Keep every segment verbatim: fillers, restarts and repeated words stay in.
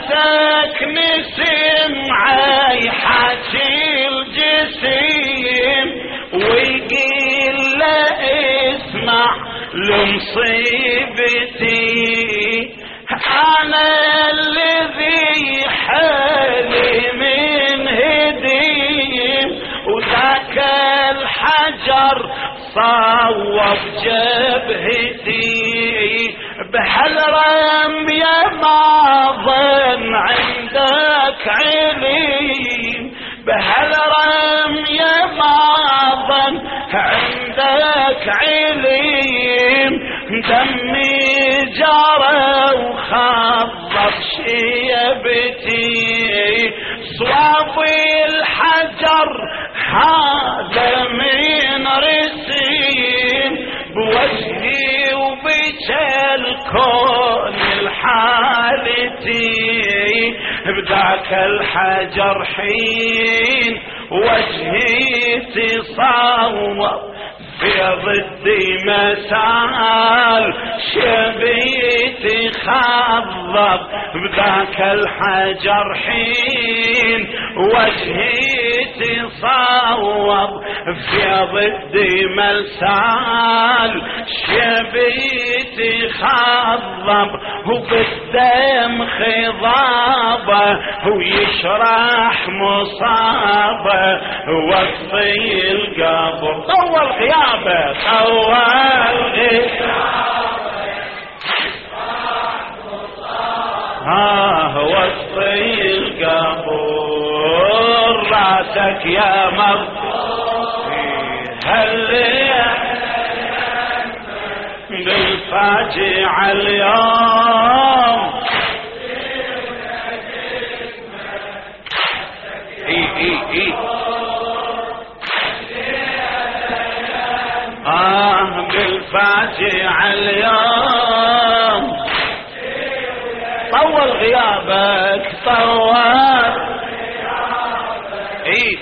راسك نسمعي حكي الجسيم ويقيل له اسمع لمصيبتي انا الذي حالي من هديم وذاك الحجر صوب جبهتي بهالرمية ما ظن عندك عليم بهالرمية ما ظن عندك عليم دمي جرى وخضر شيبتي صواب الحجر هذا من رسيم بوجهي وبجه الكون الحالتي بذاك الحجر حين وجهي تصور في ضدي مسال شبيتي خضب بذاك الحجر حين وجهي تصوب في ضدي مسال شبيتي خضب وبالدم خضابه ويشرح مصابه وطي القبر طول غيابه طول غيابه ها وطي القبر راسك يا مغفور هل بالفاجع اليوم اي اي اي آه بالفاجع اليوم طول غيابك طول اي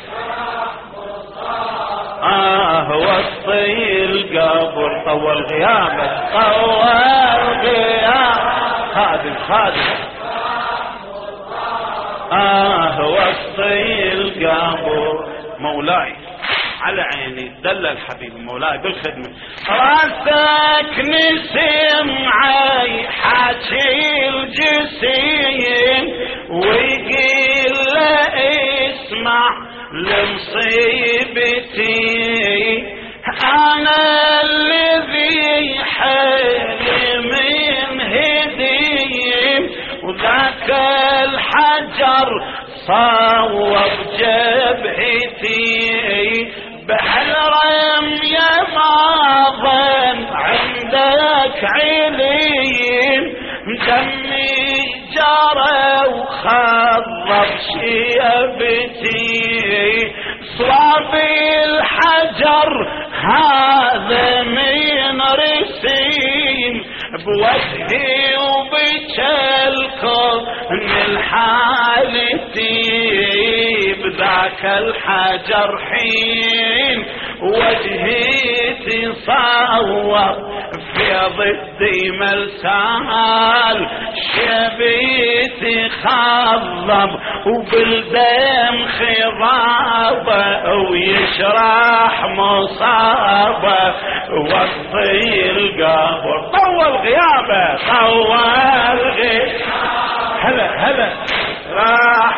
آه وطي القبر طول غيابك طول غياب خادم خادم آه وطي القبر مولاي على عيني دل الحبيب مولاي بالخدمة راسك نسمعي حكي الجسيم ويقيل له اسمع لمصيبتي انا الذي حالي من هديم وذاك الحجر صوب جبهتي بهالرمية ما ظن عندك عليم دمي جرى وخضر شيبتي صواب الحجر هذا من رسيم بوجهي وبجلكم من حالتي بذاك الحجر حين وجهي تصور في ضدي ملسال شبيتي خضب وبالدم خضابه ويشرح مصابه وطي القبر طول غيابه طول غيابه هلا هلا راح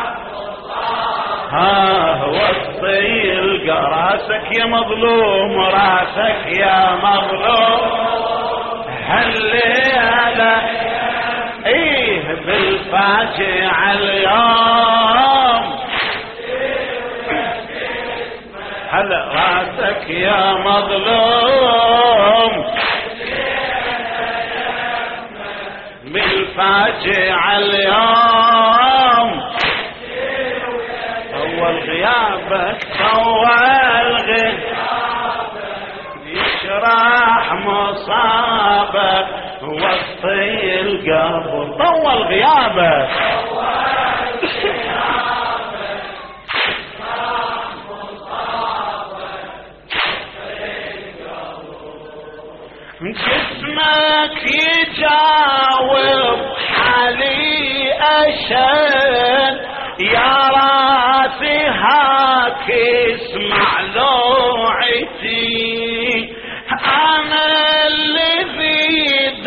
ها وطي القبر راسك يا مظلوم راسك يا مظلوم هالليلة ايه بالفاجع اليوم هلا راسك يا مظلوم بالفاجع اليوم طول غيابك طول غيابك يشرح مصابك وطي القبر طول غيابك جسمك يجاوب حالي يا راسي هاك اسمع لوعتي، أنا الذي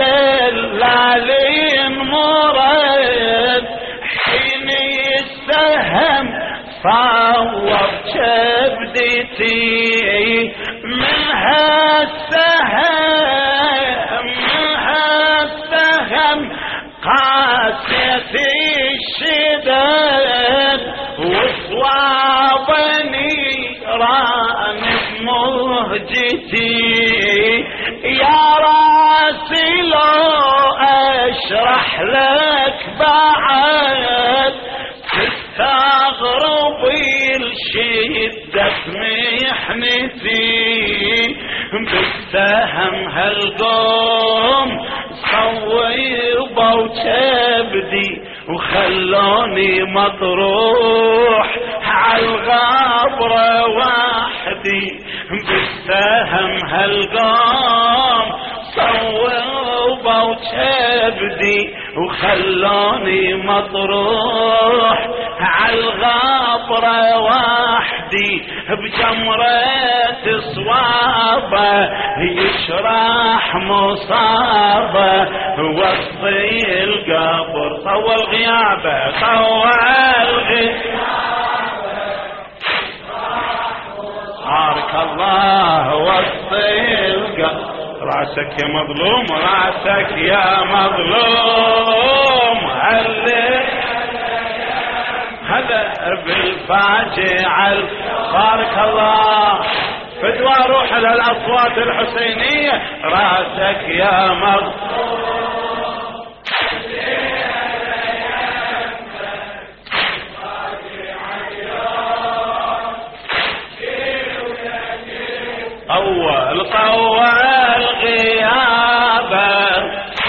دلالي مرد حين السهم صور كبدتي، من هالسهم من هالسهم قاسية الشدد، وصوابني ران بمهجتي. يا راسي لو اشرح لك بعد تستغربي الشدة محنتي، بالسهم هالقوم صوبوا كبدي وخلوني مطروح عالغابرة وحدي، بالسهم هالقوم صوبوا كبدي وخلوني مطروح عالغابرة وحدي، بجمرة صوابه يشرح مصابه وسط القبر. طول غيابه طول غيابه بارك الله وسط القبر. راسك يا مظلوم راسك يا مظلوم، هذا بالفاجعة بارك الله. فدوى روح للأصوات الحسينية، راسك يا مظلوم أول طول غيابه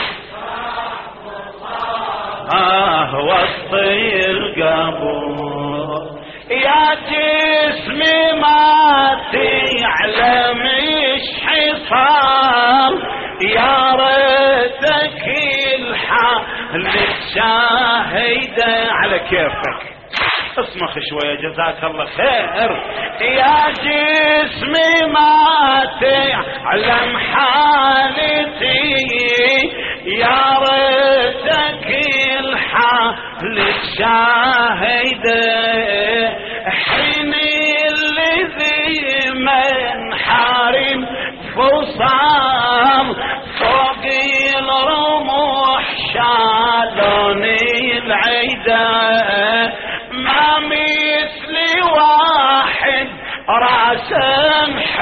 آه وسط القبور. يا جسمي ما تعلم ايش حصل، يا ريتك الحال الشاهدة على كيفك. اسمخ شوية جزاك الله خير. يا جسمي ما تعلم حالتي، يا ريتك الحال الشاهدة، حين الذي من حارم فصام فوق الرموح شالوني العيدة، ما مثلي واحد راسا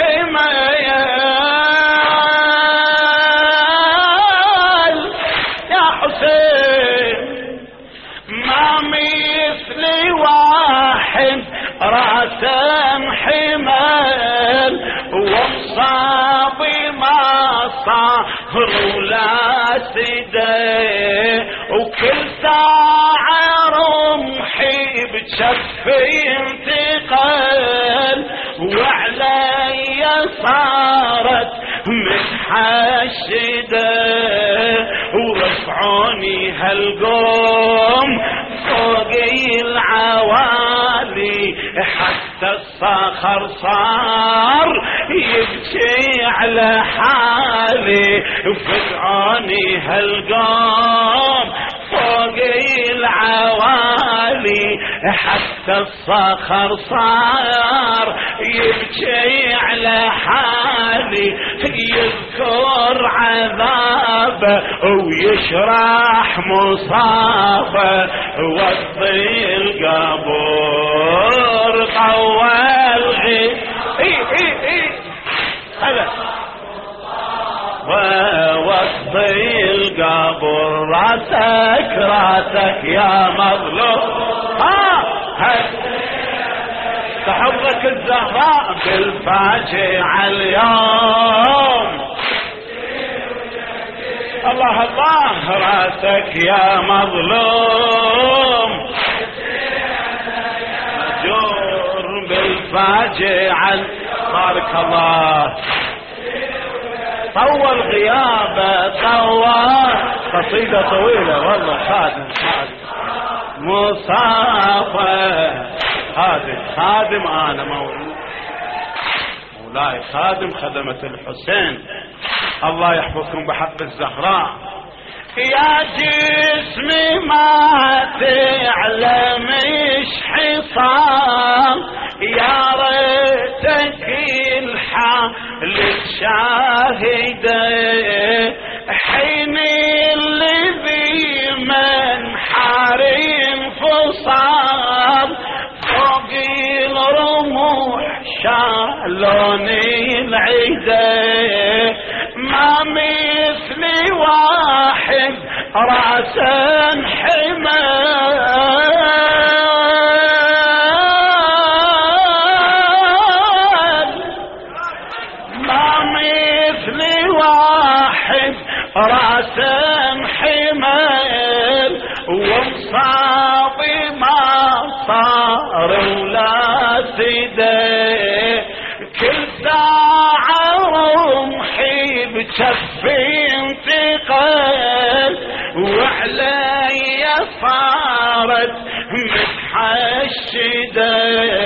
حميل يا حسين، ما مثلي واحد راسا حميل، ومصابي ما صار ولا سدي، وكل ساعة رمحي بشفي انتقال، وعلي صارت متحشدة، ورفعوني هالقوم فوق العوالي، حتى الصخر صار يبكي على حالي، وفزعوني هالقوم فوق العوالي، حتى الصخر صار يبكي على حالي، يذكر عذابه ويشرح مصابه وسط القبور. طول غي اي اي اي هذا ووسط القبر، راسك راسك يا مظلوم. ها تحبك الزهراء بالفاجعة اليوم. الله الله راسك يا مظلوم، مجور بالفاجعة بارك الله. طول غيابه طول، قصيدة طويلة والله خادم خادم مصابة. خادم خادم أنا مولاي مولاي خادم خدمة الحسين، الله يحفظكم بحق الزهراء. يا جسمي ما تعلم ايش حصان، يا ريتك الحال الشاهدة، حين اللي ذي من حار انفصال، فوق الرموح شالوني العيدة، ما مثلي واحد راسا حمال، ما مثلي واحد راسا حمال، ومصابي ما صار ولا سدى، كل ساعة رمحي بجفي انتقال، وعلي صارت متحشدة،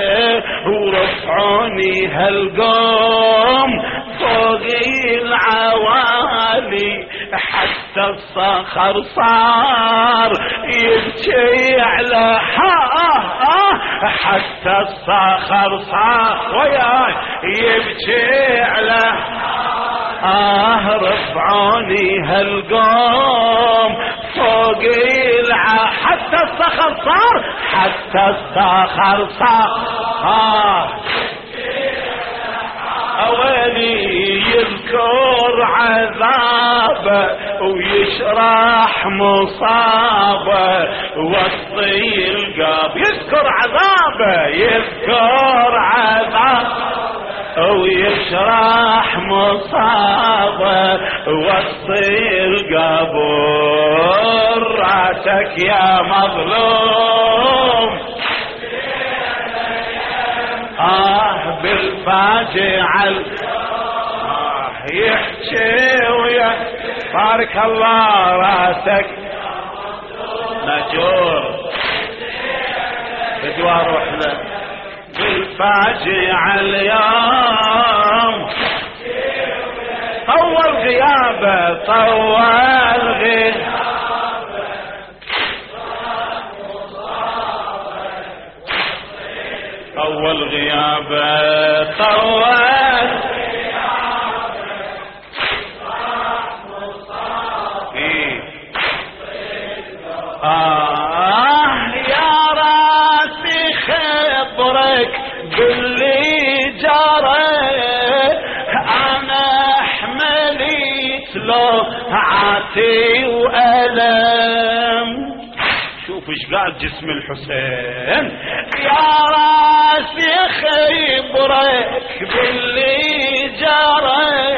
ورفعوني هالقوم فوق العوالي، حتى الصخر صار يبكي على حاه، حتى الصخر صار وياي يبكي على آه، رفعوني هالقوم فوق الع حتى الصخر صار، حتى الصخر صار آه، أولي يذكر عذابه ويشرح مصابه، وسطي القاب يذكر عذابه يذكر عذابه ويشرح مصابه، وسطي القبور راسك يا مظلوم، آه بالفاجعة آه يحكي ويحكي، بارك الله راسك نجور بدوار وحده، بالفاجعة اليوم طول غيابه طول غيابه، طول غيابه طول إيه. آه يا راسي خبرك باللي جرى، أنا حملت له عاتي وألم، شوف ايش قال جسم الحسين، يا راسي خبرك باللي جرى،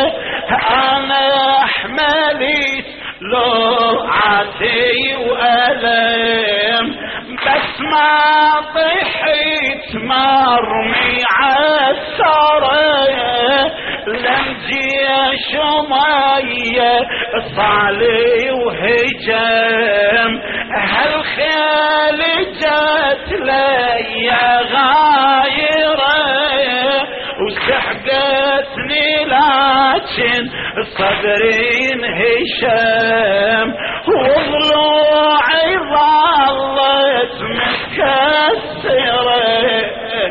انا حملت لوعتي والم، بس ما طحت مرمي عالثرى، لم جيش مية صالي وهجم، هالخيل جت لي غايرة وسحقتني لكن صدري انهشم، وضلوعي ظلت متكسرة،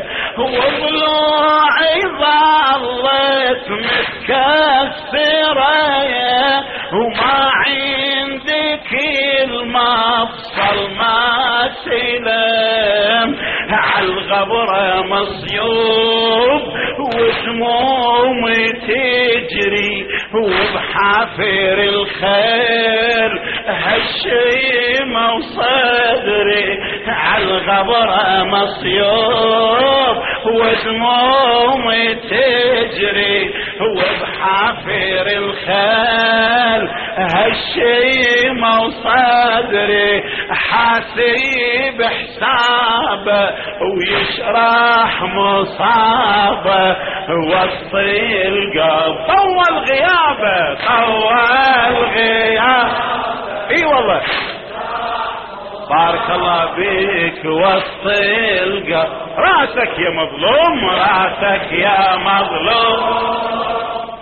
وضلوعي ظلت متكسرة، وما عندك المفصل ما سلم، عالغبرة مصيوب ودمومي تجري، وبحافر الخيل هالشيمة وصدري، عالغبرة مصيوب ودمومي تجري، وبحافر الخيل هالشيمة وصدري، حاسب حسابه ويشرح مصابه، وسطي القلب طول غيابه طول غيابه، اي والله بارك الله بيك وسط القلب. راسك يا مظلوم، راسك يا مظلوم.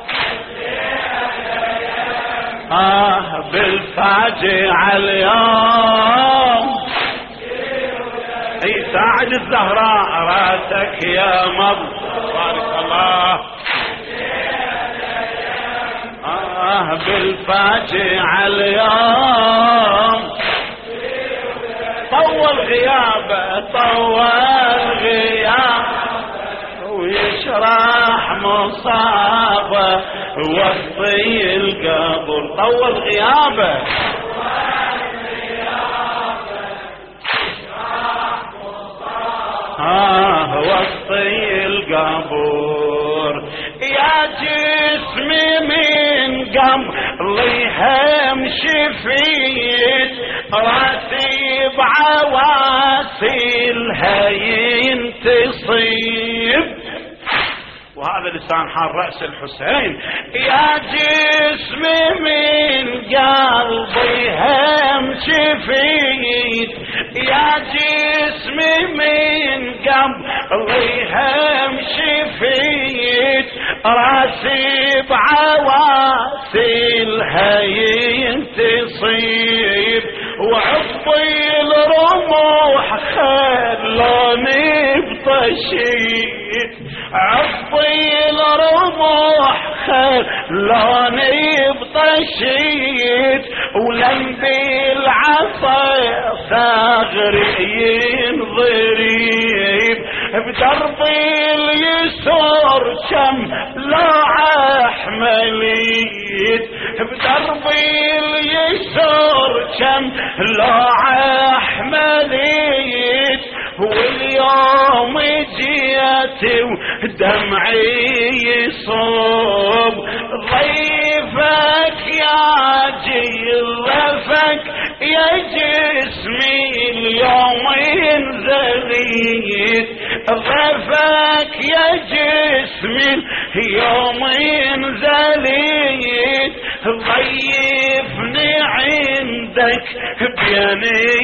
آه بالفاجعة اليوم اي ساعد الزهراء، راسك يا مظلوم. بارك الله. آه بالفاجعة اليوم طول غيابه، طول غيابه ويشرح مصابه وسطي القبر. طول غيابه آه وسطي القبر. يا جسمي من قبل هم شفيت، راسي بعواسي الهين تصيب. وهذا لسان حال رأس الحسين. يا جسمي من قلبي هم شفيت، يا جسمي من قلبي هم شفيت، راسي بعواسي الهين تصيب. وعطي الرموح خلوني بطشيت، عطي الرموح خلوني بطشيت. ولم بالعصا صغري ضريب، بدربي اليسور كم لا حمليت، بدربي اليسور كم لا حمليت. واليوم جيت ودمعي يصوب. ضيفك يا جيلفك يا جسمي اليوم انزليت، ضيفك يا جسمي اليوم انزليت. ضيفني عندك بين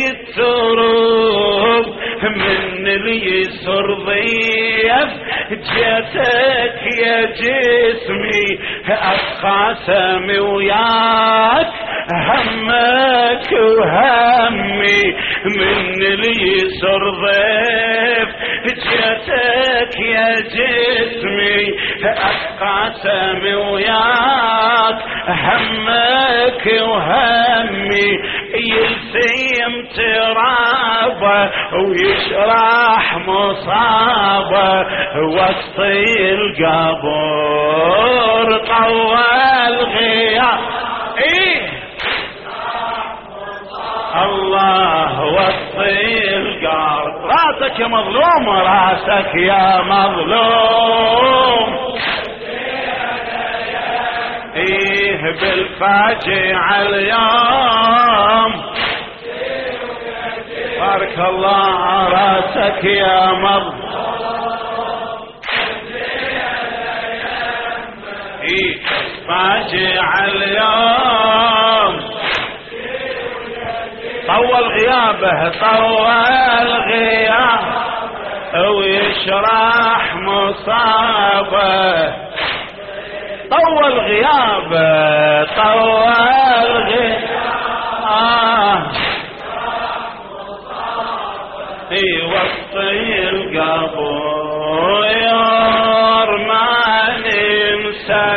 التروب، من اليسر ضيف جيتك يا جسمي أتقاسم وياك همك وهمي. من اليسر ضيف جيتك يا جسمي أتقاسم وياك همك وهمي. يلسيم ترابه ويشرح مصابه وسطي القبر. طول غياب ايه الله وسطي القبر. راسك يا مظلوم، راسك يا مظلوم. ايه بالفاجعة اليوم بارك الله. راسك يا مظلوم. ايه فاجعة اليوم طول غيابه، طول غيابه ويشرح مصابه. طول غيابه، طول غيابه في وسطي القبور. ما ننسى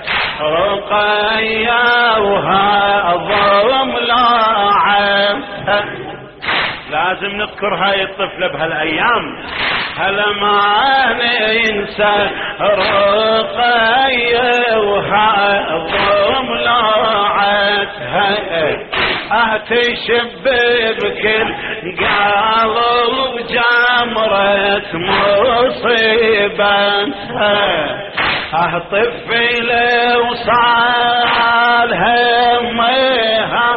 رقيا وهضم لاعب. لازم نذكر هاي الطفلة بهالايام. هلا ما ننسى رقيا وهضم لاعبها، تشب بكل قلب جمرة مصيبتها. طفلة وصال همها،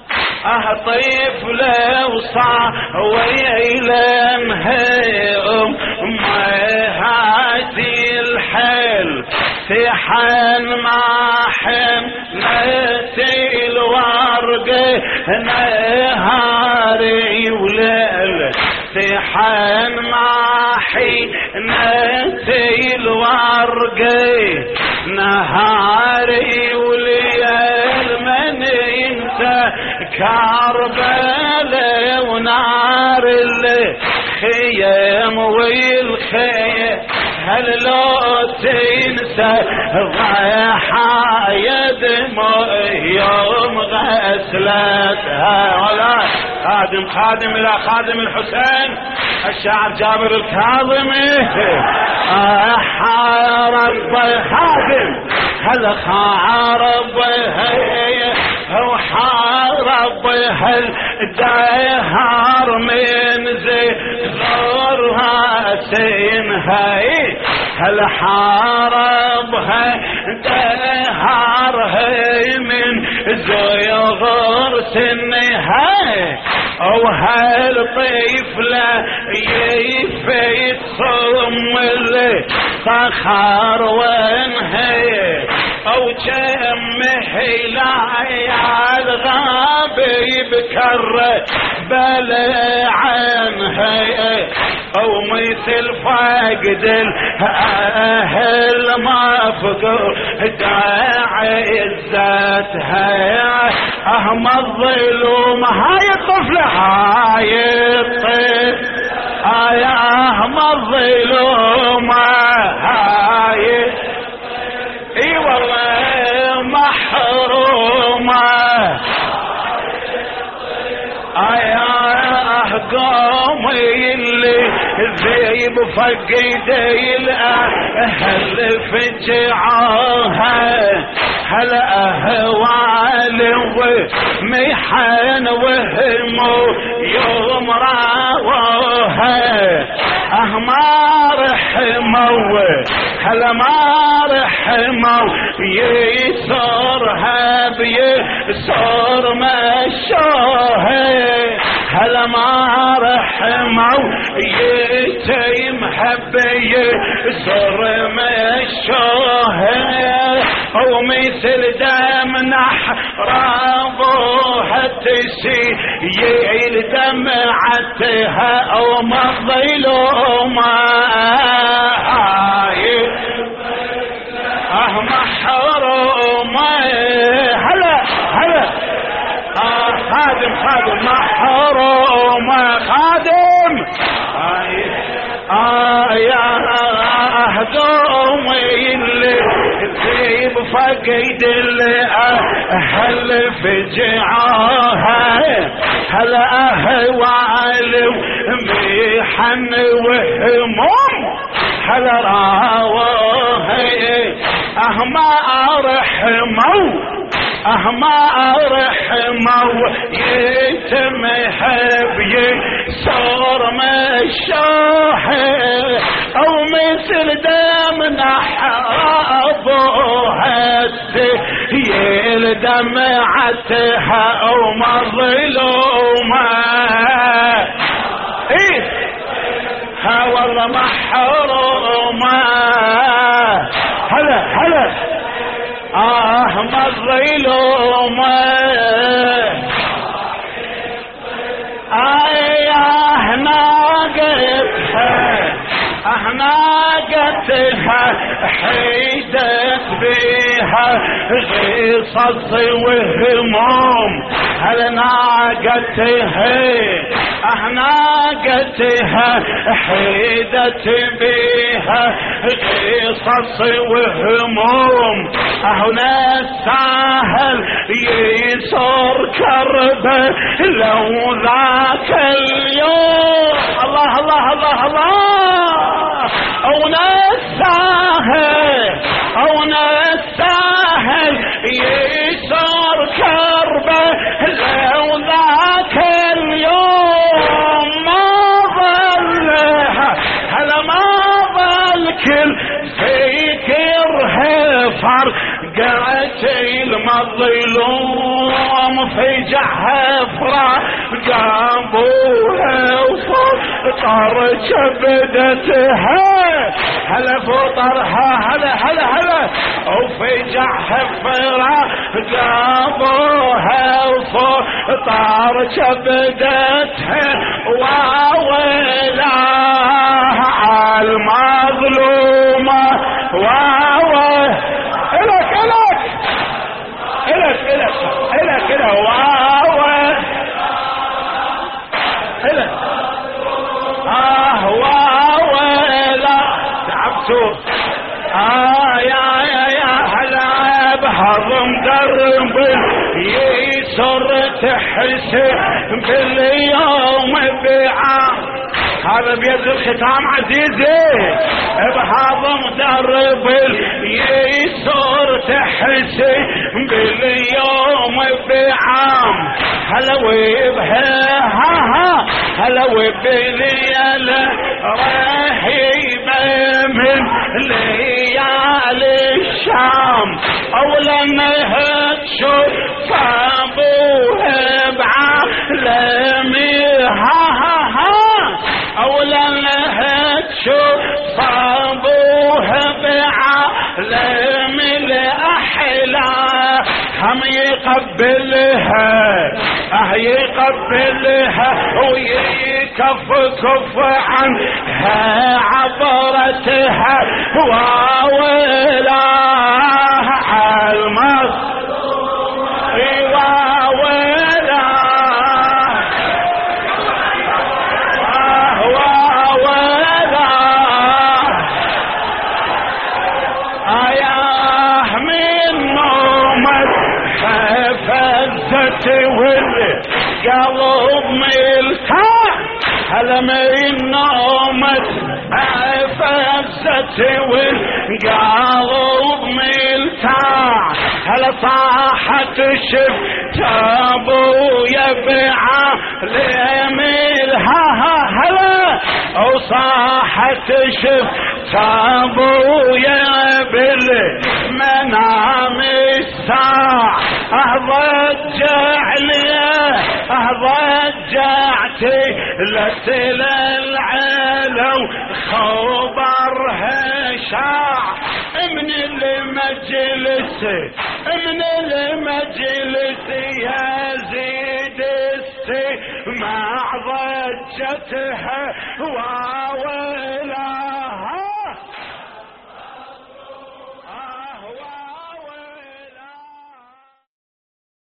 طفلة وصال ويلمها امها. دي الحل تحن ما حملت الورقة نهاري حان ما حينتي الورقي نهاري وليل من انت كربلاء ونار الخيام والخيام هل لو تنسى ضحايا دموع يوم غسلتها ولا خادم خادم الى خادم الحسين الشاعر جابر الكاظمي حارب خادم هل حارب هو حارب هل دهار من زغرها سينهاي هل حاربها دهار من زغر سنهاي او هل طفلة يفيت صم اللي صخر وانهي او جم حلايا الغابي بكره بلا عنها او مثل فقد الاهل ما فقر داعي عزتها اهم الظلوم هاي الطفلة هاي الطفلة هاي اهم الظلوم هاي اي والله محرومة ايا قومي اللي ذيب فقدي الاهل فجعوها هل اهوال ومحن وهمو يوم راوها اهما رحمو هل ما رحمو يسرها بيسر مشوها هل ما رحمو يتيم حبي يسر مشوها او مثل دم نحرابوها تسي يعيل دمعتها او مظلومة اه محرومة هلا هلا اه خادم خادم محرومة خادم اه يا قومي اللي تجيب فقيد اللي اهل فجعوها هل اهوال ومحن وهموم هل راوها اهما رحمو اهما رحمو يتم حبي صار مشاحي او مثل دم نحرابوها يل دمعتها او مظلومة ايه ها والله محرومة هلا هلا اه مظلومة ايه ناقتها اهناقتها حيدت بيها غصص وهموم هل ناقتها اهناقتها حيدت بيها غصص وهموم اهنا الساهل يسر كربه لو ذاك اليوم الله الله الله الله او نساهل او نساهل يسر كربه لو ذاك اليوم ما ظلها هلا ما ظل كل فكرها فرقعت المظلوم في جحفرة قابوها وفطر كبدتها هلا فطرها هلا هلا هلا وفي جحفرة قابوها وفطر كبدتها واويلا هلا اه وويلا تعبتوا آه يا يا يا هلا بهضم درب يسر تحس باليوم بعام هذا بيد الختام عزيزي بهضم درب يسر تحس باليوم بعام هلا وبها ها ها هلا وبليالي رهيبة من ليالي الشام اولا هتشوف ابوها بعالمي ها ها ها اولا هتشوف ابوها بعالمي الاحلى هم يقبلها اه يقبلها ويكف كف عنها عبرتها واويلا عالمص واويلا واويلا اياه من نومك فزت والقلب ملكا هلا من نومك فزت والقلب ملكا هلا صاحت شفت ابويا بعالم ها ها هلا وصاحت شفت ابويا بالمنام الساعة ضجع لي ضجعتي لسل العلو خبرها شاع من المجلس من المجلس يزيد استمع ضجتها واويلا